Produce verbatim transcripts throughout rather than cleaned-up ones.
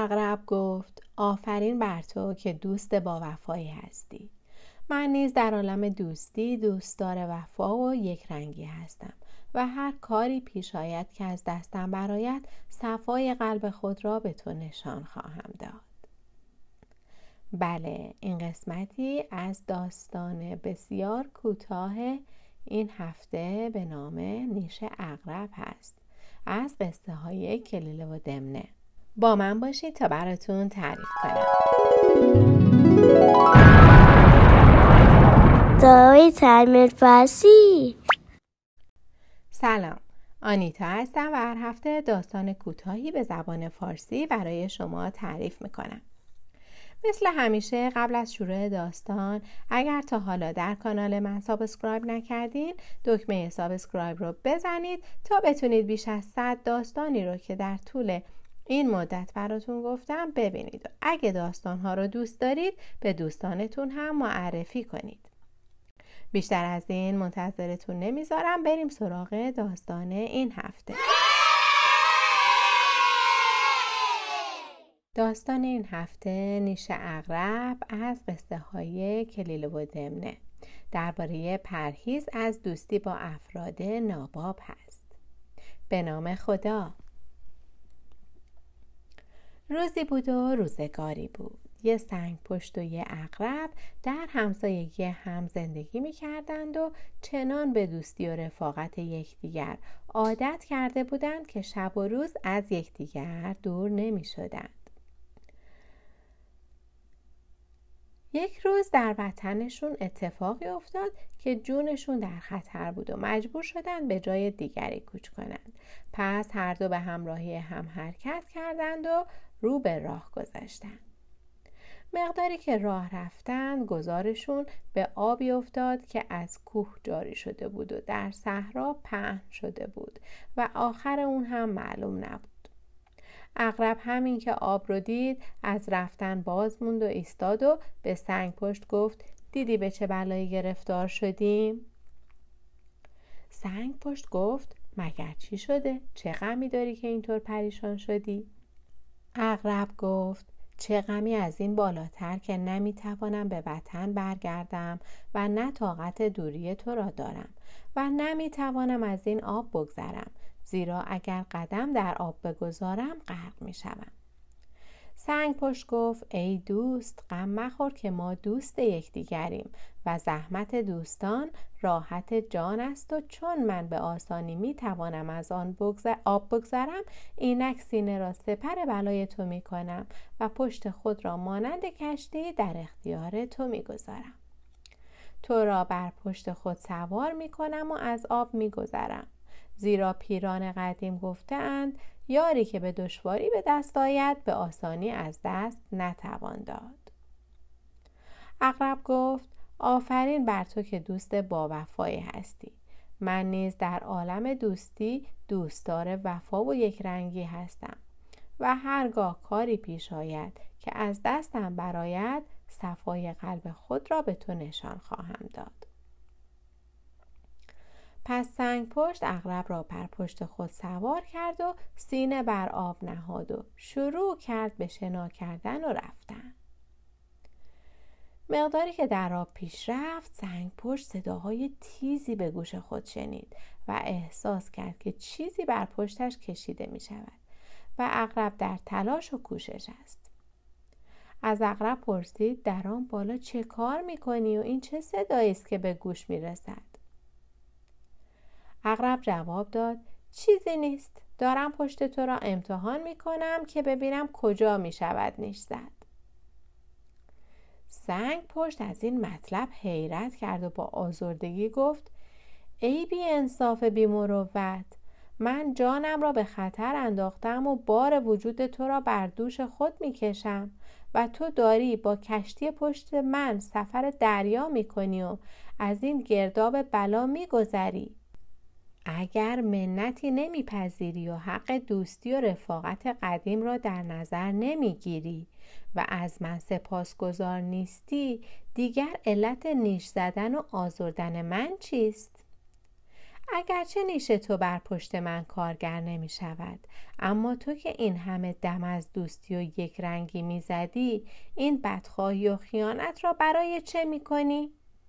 عقرب گفت: آفرین بر تو که دوست با وفایی هستی. من نیز در عالم دوستی دوستدار وفا و یک رنگی هستم و هر کاری پیش آید که از دستم برآید صفای قلب خود را به تو نشان خواهم داد. بله، این قسمتی از داستان بسیار کوتاه این هفته به نام نیش عقرب هست از قصه های کلیله و دمنه. با من باشید تا براتون تعریف کنم. داری تعمیر فارسی. سلام، آنیتا هستم و هر هفته داستان کوتاهی به زبان فارسی برای شما تعریف میکنم. مثل همیشه قبل از شروع داستان اگر تا حالا در کانال من سابسکرایب نکردین دکمه سابسکرایب رو بزنید تا بتونید بیش از صد داستانی رو که در طول این مدت براتون گفتم ببینید و اگه داستانها رو دوست دارید به دوستانتون هم معرفی کنید. بیشتر از این منتظرتون نمیذارم، بریم سراغ داستان این هفته. داستان این هفته نیش عقرب از قصه های کلیله و دمنه درباره پرهیز از دوستی با افراد ناباب هست. به نام خدا. روزی بود و روزگاری بود. یه سنگ پشت و یه عقرب در همسایگی هم زندگی می کردند و چنان به دوستی و رفاقت یکدیگر عادت کرده بودند که شب و روز از یکدیگر دور نمی شدند. یک روز در وطنشون اتفاقی افتاد که جونشون در خطر بود و مجبور شدند به جای دیگری کوچ کنند. پس هر دو به همراهی هم حرکت کردند و رو به راه گذاشتند. مقداری که راه رفتند گذارشون به آبی افتاد که از کوه جاری شده بود و در صحرا پهن شده بود و آخر اون هم معلوم نبود. عقرب همین که آب رو دید از رفتن باز موند و ایستاد و به سنگ پشت گفت: دیدی به چه بلایی گرفتار شدیم؟ سنگ پشت گفت: مگر چی شده؟ چه غمی داری که اینطور پریشان شدی؟ عقرب گفت: چه غمی از این بالاتر که نمیتوانم به وطن برگردم و نه طاقت دوری تو را دارم و نمیتوانم از این آب بگذرم، زیرا اگر قدم در آب بگذارم غرق میشوم. سنگ پشت گفت: ای دوست، غم مخور که ما دوست یکدیگریم و زحمت دوستان راحت جان است و چون من به آسانی میتوانم از آن بگذر... آب بگذرم، اینک سینه را سپر بلای تو میکنم و پشت خود را مانند کشتی در اختیار تو میگذارم. تو را بر پشت خود سوار میکنم و از آب میگذرم، زیرا پیران قدیم گفته‌اند یاری که به دشواری به دست آید به آسانی از دست نتوان داد. عقرب گفت: آفرین بر تو که دوست با وفایی هستی. من نیز در عالم دوستی دوستدار وفا و یک رنگی هستم و هرگاه کاری پیش آید که از دستم برآید صفای قلب خود را به تو نشان خواهم داد. پس سنگ پشت عقرب را بر پشت خود سوار کرد و سینه بر آب نهاد و شروع کرد به شنا کردن و رفتن. مقداری که در آب پیش رفت سنگ پشت صداهای تیزی به گوش خود شنید و احساس کرد که چیزی بر پشتش کشیده می شود و عقرب در تلاش و کوشش است. از عقرب پرسید: در آن بالا چه کار می کنی و این چه صدایی است که به گوش می رسد؟ عقرب جواب داد: چیزی نیست، دارم پشت تو را امتحان می کنم که ببینم کجا می شود نیش زد. سنگ پشت از این مطلب حیرت کرد و با آزردگی گفت: ای بی انصاف بی مروت، من جانم را به خطر انداختم و بار وجود تو را بر دوش خود می کشم و تو داری با کشتی پشت من سفر دریا می کنی و از این گرداب بلا می گذری. اگر منتی نمیپذیری و حق دوستی و رفاقت قدیم را در نظر نمیگیری و از من سپاسگزار نیستی، دیگر علت نیش زدن و آزردن من چیست؟ اگرچه نیش تو بر پشت من کارگر نمی شود، اما تو که این همه دم از دوستی و یک رنگی می زدی، این بدخواهی و خیانت را برای چه می کنی؟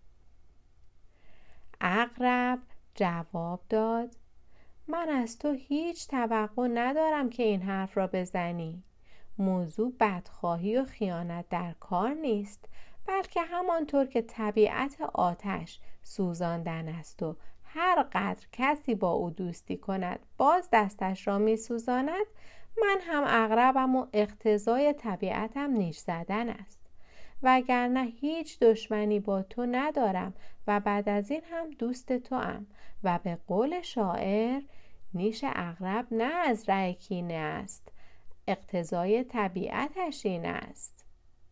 عقرب جواب داد: من از تو هیچ توقع ندارم که این حرف را بزنی. موضوع بدخواهی و خیانت در کار نیست، بلکه همانطور که طبیعت آتش سوزاندن است و هر قدر کسی با او دوستی کند باز دستش را می سوزاند، من هم عقربم و اقتضای طبیعتم نیش زدن است. وگرنه هیچ دشمنی با تو ندارم و بعد از این هم دوست تو ام و به قول شاعر نیش عقرب نه از ره کینه است، اقتضای طبیعتش این است.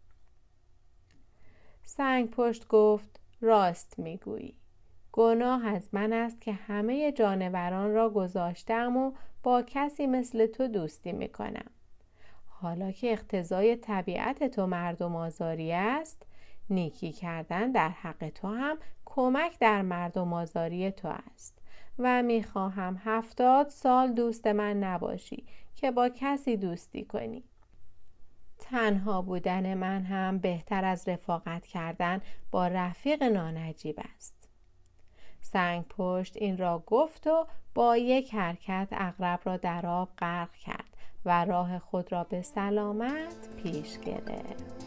سنگ پشت گفت: راست میگویی. گناه از من است که همه جانوران را گذاشتم و با کسی مثل تو دوستی میکنم. حالا که اقتضای طبیعت تو مردم آزاری است، نیکی کردن در حق تو هم کمک در مردم آزاری تو است و میخواهم هفتاد سال دوست من نباشی که با کسی دوستی کنی. تنها بودن من هم بهتر از رفاقت کردن با رفیق نانجیب است. سنگ پشت این را گفت و با یک حرکت عقرب را در آب غرق کرد و راه خود را به سلامت پیش گرفت.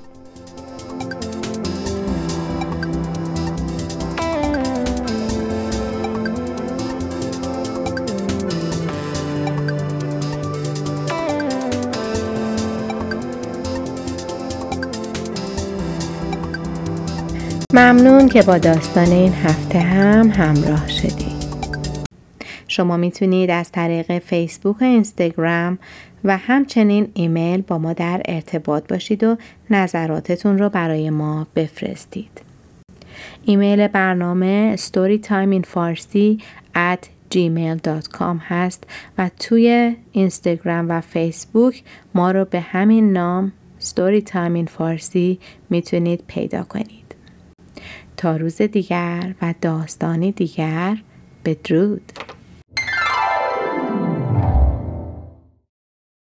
ممنون که با داستان این هفته هم همراه شدید. شما میتونید از طریق فیسبوک و اینستاگرام و همچنین ایمیل با ما در ارتباط باشید و نظراتتون رو برای ما بفرستید. ایمیل برنامه storytimeinfarsi at gmail dot com هست و توی اینستاگرام و فیسبوک ما رو به همین نام storytimeinfarsi میتونید پیدا کنید. تا روز دیگر و داستانی دیگر، بدرود.